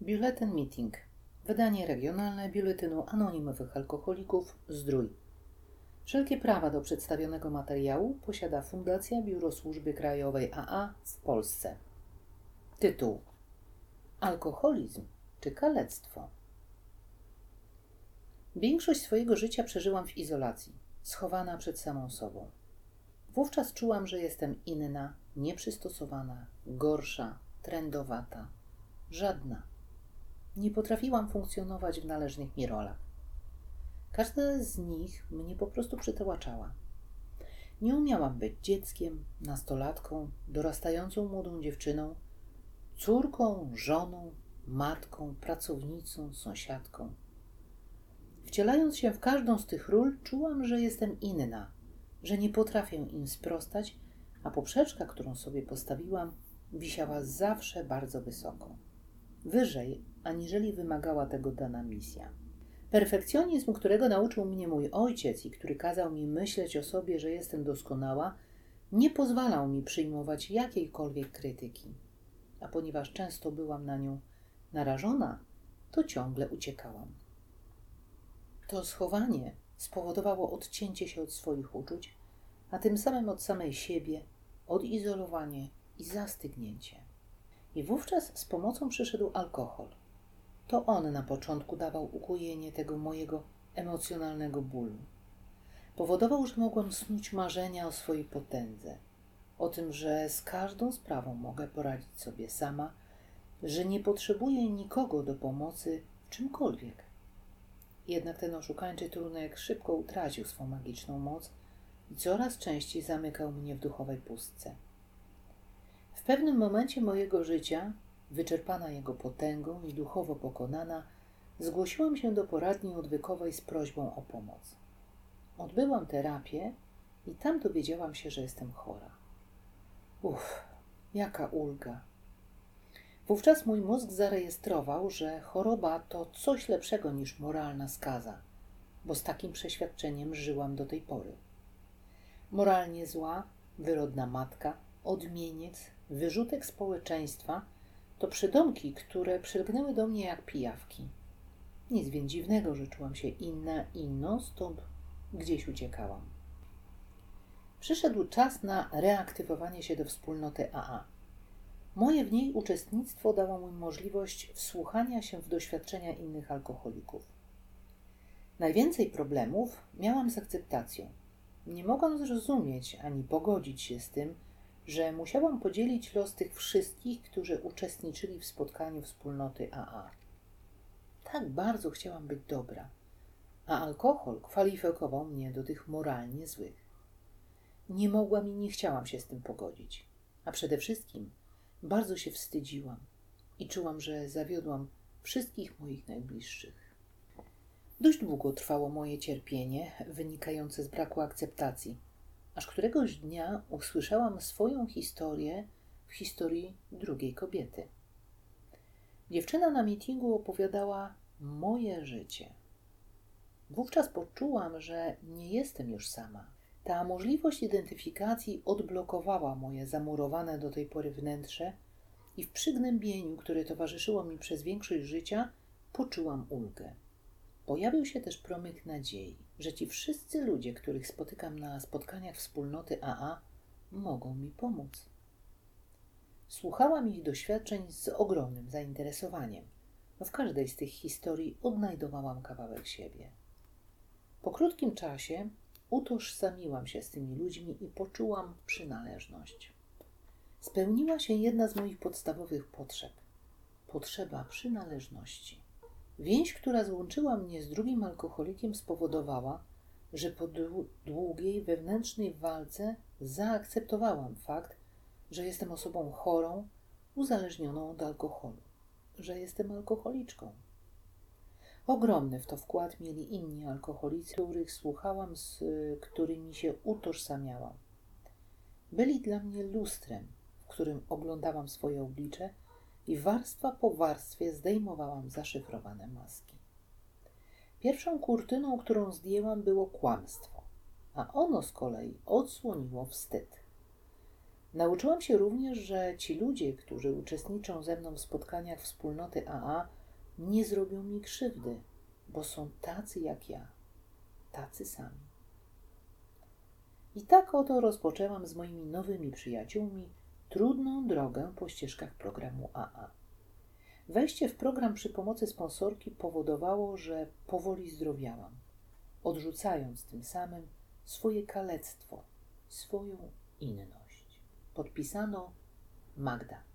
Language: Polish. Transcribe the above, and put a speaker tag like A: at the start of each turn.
A: Biuletyn Meeting. Wydanie regionalne Biuletynu Anonimowych Alkoholików Zdrój. Wszelkie prawa do przedstawionego materiału posiada Fundacja Biuro Służby Krajowej AA w Polsce. Tytuł: Alkoholizm czy kalectwo? Większość swojego życia przeżyłam w izolacji, schowana przed samą sobą. Wówczas czułam, że jestem inna, nieprzystosowana, gorsza, trendowata, żadna. Nie potrafiłam funkcjonować w należnych mi rolach. Każda z nich mnie po prostu przytłaczała. Nie umiałam być dzieckiem, nastolatką, dorastającą młodą dziewczyną, córką, żoną, matką, pracownicą, sąsiadką. Wcielając się w każdą z tych ról, czułam, że jestem inna, że nie potrafię im sprostać, a poprzeczka, którą sobie postawiłam, wisiała zawsze bardzo wysoko. Wyżej, aniżeli wymagała tego dana misja. Perfekcjonizm, którego nauczył mnie mój ojciec i który kazał mi myśleć o sobie, że jestem doskonała, nie pozwalał mi przyjmować jakiejkolwiek krytyki. A ponieważ często byłam na nią narażona, to ciągle uciekałam. To schowanie spowodowało odcięcie się od swoich uczuć, a tym samym od samej siebie, odizolowanie i zastygnięcie. I wówczas z pomocą przyszedł alkohol. To on na początku dawał ukojenie tego mojego emocjonalnego bólu. Powodował, że mogłam snuć marzenia o swojej potędze, o tym, że z każdą sprawą mogę poradzić sobie sama, że nie potrzebuję nikogo do pomocy w czymkolwiek. Jednak ten oszukańczy trunek szybko utracił swą magiczną moc i coraz częściej zamykał mnie w duchowej pustce. W pewnym momencie mojego życia, wyczerpana jego potęgą i duchowo pokonana, zgłosiłam się do poradni odwykowej z prośbą o pomoc. Odbyłam terapię i tam dowiedziałam się, że jestem chora. Jaka ulga! Wówczas mój mózg zarejestrował, że choroba to coś lepszego niż moralna skaza, bo z takim przeświadczeniem żyłam do tej pory. Moralnie zła, wyrodna matka, odmieniec, wyrzutek społeczeństwa to przydomki, które przylgnęły do mnie jak pijawki. Nic więc dziwnego, że czułam się inną, stąd gdzieś uciekałam. Przyszedł czas na reaktywowanie się do wspólnoty AA. Moje w niej uczestnictwo dało mi możliwość wsłuchania się w doświadczenia innych alkoholików. Najwięcej problemów miałam z akceptacją. Nie mogłam zrozumieć ani pogodzić się z tym, że musiałam podzielić los tych wszystkich, którzy uczestniczyli w spotkaniu wspólnoty AA. Tak bardzo chciałam być dobra, a alkohol kwalifikował mnie do tych moralnie złych. Nie mogłam i nie chciałam się z tym pogodzić, a przede wszystkim bardzo się wstydziłam i czułam, że zawiodłam wszystkich moich najbliższych. Dość długo trwało moje cierpienie wynikające z braku akceptacji, aż któregoś dnia usłyszałam swoją historię w historii drugiej kobiety. Dziewczyna na meetingu opowiadała moje życie. Wówczas poczułam, że nie jestem już sama. Ta możliwość identyfikacji odblokowała moje zamurowane do tej pory wnętrze i w przygnębieniu, które towarzyszyło mi przez większość życia, poczułam ulgę. Pojawił się też promyk nadziei, że ci wszyscy ludzie, których spotykam na spotkaniach wspólnoty AA, mogą mi pomóc. Słuchałam ich doświadczeń z ogromnym zainteresowaniem. W każdej z tych historii odnajdowałam kawałek siebie. Po krótkim czasie utożsamiłam się z tymi ludźmi i poczułam przynależność. Spełniła się jedna z moich podstawowych potrzeb. Potrzeba przynależności. Więź, która złączyła mnie z drugim alkoholikiem, spowodowała, że po długiej wewnętrznej walce zaakceptowałam fakt, że jestem osobą chorą, uzależnioną od alkoholu, że jestem alkoholiczką. Ogromny w to wkład mieli inni alkoholicy, których słuchałam, z którymi się utożsamiałam. Byli dla mnie lustrem, w którym oglądałam swoje oblicze i warstwa po warstwie zdejmowałam zaszyfrowane maski. Pierwszą kurtyną, którą zdjęłam, było kłamstwo, a ono z kolei odsłoniło wstyd. Nauczyłam się również, że ci ludzie, którzy uczestniczą ze mną w spotkaniach wspólnoty AA, nie zrobią mi krzywdy, bo są tacy jak ja, tacy sami. I tak oto rozpoczęłam z moimi nowymi przyjaciółmi trudną drogę po ścieżkach programu AA. Wejście w program przy pomocy sponsorki powodowało, że powoli zdrowiałam, odrzucając tym samym swoje kalectwo, swoją inność. Podpisano Magda.